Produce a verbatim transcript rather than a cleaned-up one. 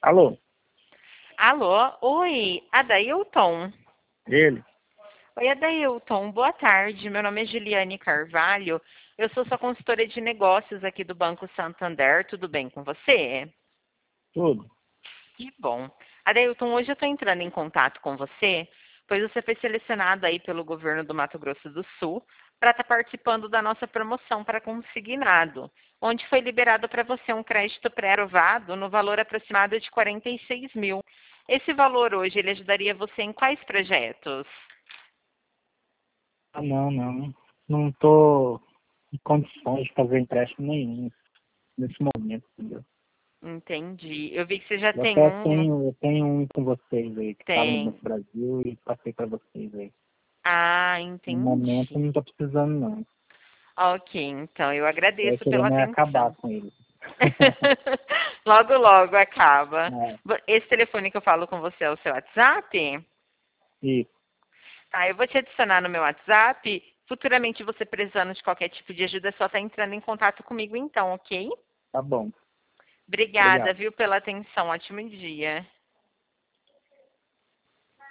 Alô, Alô? Oi, Adailton? ele? Oi, Adailton, boa tarde. Meu nome é Juliane Carvalho. Eu sou sua consultora de negócios aqui do Banco Santander. Tudo bem com você? Tudo? Que bom. Adailton, hoje eu estou entrando em contato com você, pois você foi selecionado aí pelo governo do Mato Grosso do Sul para estar participando da nossa promoção para consignado, onde foi liberado para você um crédito pré-aprovado no valor aproximado de quarenta e seis mil. Esse valor hoje, ele ajudaria você em quais projetos? Ah, não, não. Não estou em condições de fazer empréstimo nenhum nesse momento, entendeu? Entendi. Eu vi que você já Eu tem até um. tenho, eu tenho um com vocês aí, que estava no Tem. Banco Brasil e passei para vocês aí. Ah, No momento não entendi. estou precisando, não. Ok, então eu Eu ia agradeço querer pela me acabar atenção. com ele. Logo, logo acaba. É, Esse telefone que eu falo com você é o seu WhatsApp? isso, Tá, eu vou te adicionar no meu WhatsApp. Futuramente, você precisando de qualquer tipo de ajuda, é só estar entrando em contato comigo então, ok? tá bom. Obrigada, Obrigado. viu, pela atenção. Ótimo dia.